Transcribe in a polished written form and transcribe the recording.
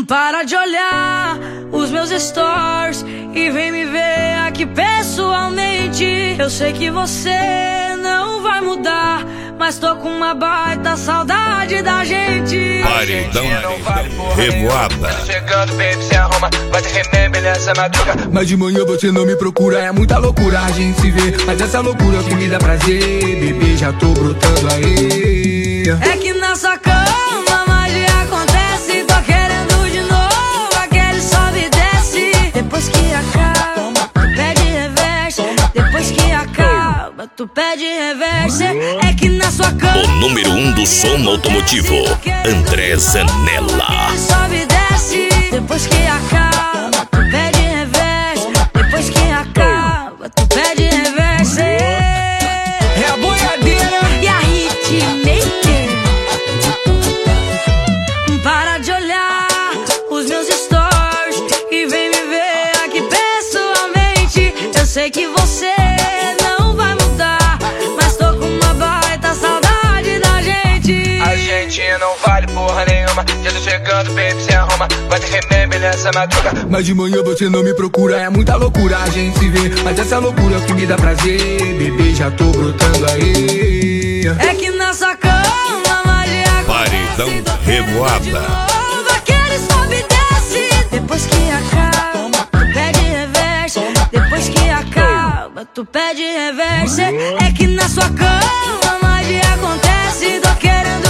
Para de olhar os meus stories e vem me ver aqui pessoalmente. Eu sei que você não vai mudar, mas tô com uma baita saudade da gente. Paredão Revoada. Chegando, baby, se arruma, vai te remer nessa madruga. Mas de manhã você não me procura, é muita loucura a gente se vê. Mas essa loucura é o que me dá prazer, bebê, já tô brotando aí. É que na sua cama magia acontece, tô querendo de novo aquele sobe e desce. Depois que acaba, tu pede reverse. Depois que acaba, tu pede reverse. É que na sua cama O número 1 do som automotivo, André Zanella. sobe e desce. Depois que acaba, tu pede reverse. Depois que acaba, tu pede reverse. É a boiadeira E a hitmaker. Para de olhar os meus stories e vem me ver aqui pessoalmente. Eu sei que você não vai mudar, mas tô com uma baita saudade da gente. A gente não vale porra nenhuma. Já tô chegando, baby, se arruma, vai te remer nessa madruga. Mas de manhã você não me procura, é muita loucura a gente se vê. Mas essa loucura é o que me dá prazer, bebê, já tô brotando aí. É que na sua cama magia Paredão acontece, tô Revoada. querendo de novo aquele sobe e desce. Depois que acaba, tu pede reverse. Depois que acaba, tu pede reverse. É que na sua cama magia acontece, tô querendo